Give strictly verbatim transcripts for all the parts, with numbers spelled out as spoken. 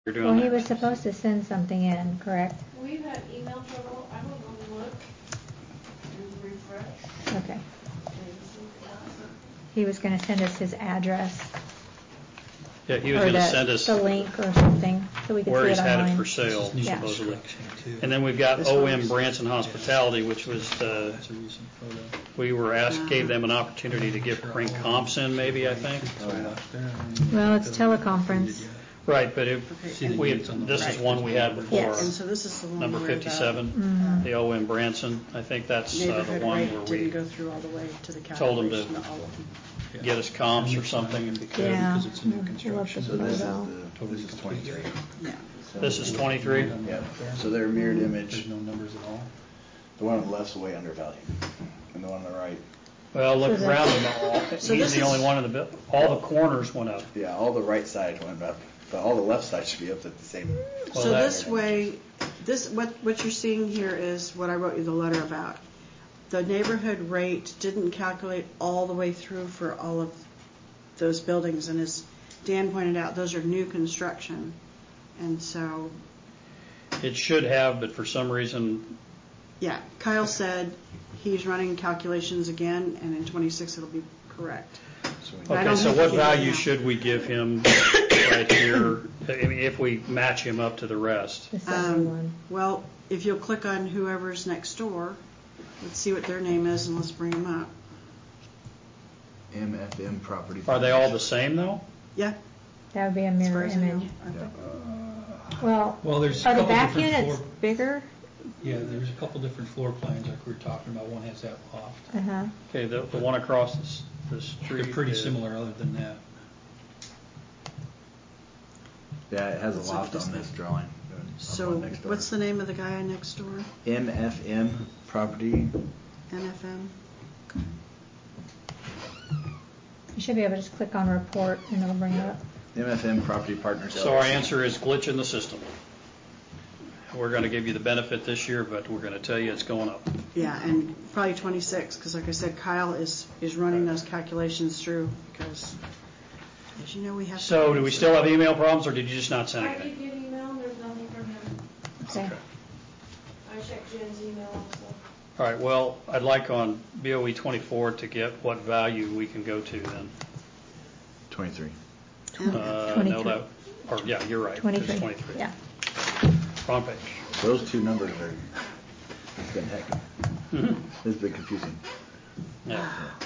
You're doing Well, he that. was supposed to send something in, correct? We've had email trouble. I will go look and refresh. Okay. He was going to send us his address. Yeah, he was or going to the, send us the link or something so we could where see he's it had online. it for sale, Yeah. supposedly. And then we've got O M Branson Hospitality, which was, uh, we were asked, gave them an opportunity to give print comps in, maybe, I think. Well, it's teleconference. Right, but if Okay. we, this is one we had before. Yes. And so this is the one Number where fifty-seven, Mhm. the O M Branson. I think that's uh, the neighborhood one rate where didn't we go through all the way to the told them to calculation of all of them. get us comps or something if we could. Yeah. Because it's a new We'll construction. look So at this is photo. the, this is twenty-three. Yeah. This is twenty-three? Yeah, so they're mirrored Mm-hmm. image. There's no numbers at all? The one on the left's way undervalued, and the one on the right, Well, look So around that's- them all. So He's this the is- only one in the, bill. All the corners went up. yeah, all the right side went up, but all the left side should be up at the same. Well, So that- this way, this, what, what you're seeing here is what I wrote you the letter about. The neighborhood rate didn't calculate all the way through for all of those buildings, and as Dan pointed out, those are new construction. And so, It should have, but for some reason, yeah, Kyle said he's running calculations again, and in twenty-six it'll be correct. So we- I okay, don't so think what he did value now. should we give him right here? I mean, if we match him up to the rest? The seventy-one. Um, well, if you'll click on whoever's next door, let's see what their name is, and let's bring them up. M F M property. Are they all the same though? Yeah. That would be a as far mirror as I know, image. aren't they? Well, Well, there's a are the couple back different units floor- bigger? Yeah, there's a couple different floor plans like we were talking about. One has that loft. Uh-huh. Okay, the, the one across the, s- the street. They're pretty is- similar other than that. Yeah, it has a Let's look loft at this on this thing. drawing. So what's the name of the guy next door? M F M property. N F M? You should be able to just click on report and it'll bring it up. M F M property partners. So our answer is glitch in the system. We're going to give you the benefit this year, but we're going to tell you it's going up. Yeah, and probably twenty-six, because like I said, Kyle is, is running those calculations through, because, as you know, we have. to- So do we still have email problems, or did you just not send I did anything? get email, and there's nothing from him. Okay. I checked Jen's email also. All right, well, I'd like on B O E twenty-four to get what value we can go to then. Twenty-three. Uh, no, twenty-three. that, or, yeah, you're right. It's Twenty-three. twenty-three. Yeah. Wrong page. Those two numbers are, it's been heck. Mhm. It's been confusing. Yeah.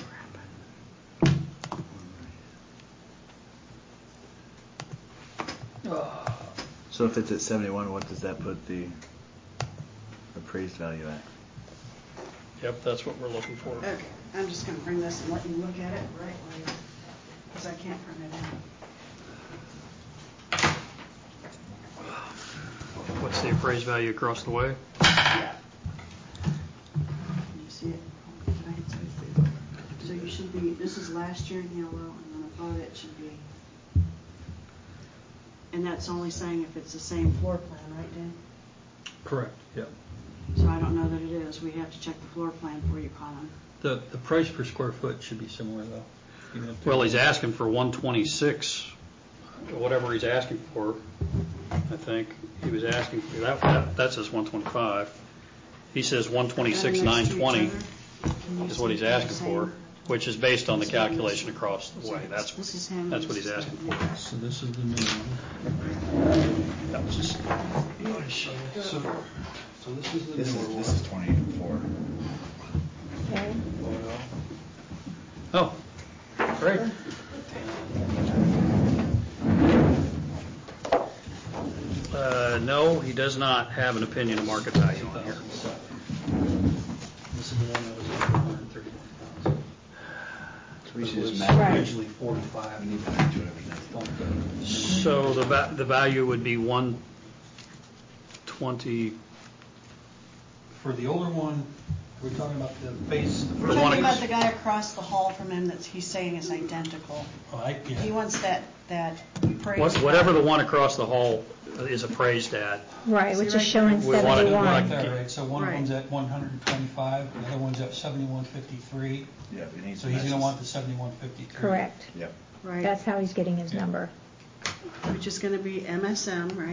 So if it's at seventy-one, what does that put the appraised value at? Yep, that's what we're looking for. Okay, I'm just gonna bring this and let you look at it right away, because I can't print it out. What's the appraised value across the way? Yeah. Can you see it? So you should be, this is last year in yellow, and then above it should be, and that's only saying if it's the same floor plan, right, Dan? Correct, yeah. So I don't know that it is. We have to check the floor plan for you, Colin. The, the price per square foot should be similar though. even if they're- Well, he's asking for one twenty-six, whatever he's asking for, I think. He was asking, for that, that, that says one twenty-five. He says one twenty-six, nine twenty is what he's asking for, which is based on the calculation across the way. That's, This is him. that's what he's asking for. So this is the minimum. That was just, So, so this is the This newer is, one. this is twenty-four. Okay. oh, great. Uh, no, he does not have an opinion of market value on here. This is the one that was one hundred thirty-one thousand. So we should just It match. was Right. originally forty-five. We need to match whatever next. So the va- the value would be one twenty. For the older one, we're talking about the base. the We're first- talking about the guy across the hall from him that he's saying is identical. Oh, I, He yeah. wants that, that appraised. What- Whatever the one across the hall is appraised at. Right, See which right is showing there? We want it- we seventy-one. want Like that, right? So one of Right. them's at one hundred twenty-five, the other one's at seventy-one fifty-three. Yeah, we need So to he's match gonna this. want the seventy-one fifty-three. Correct. Yep. Right, That's how he's getting his Yeah. number. which is gonna be M S M, right?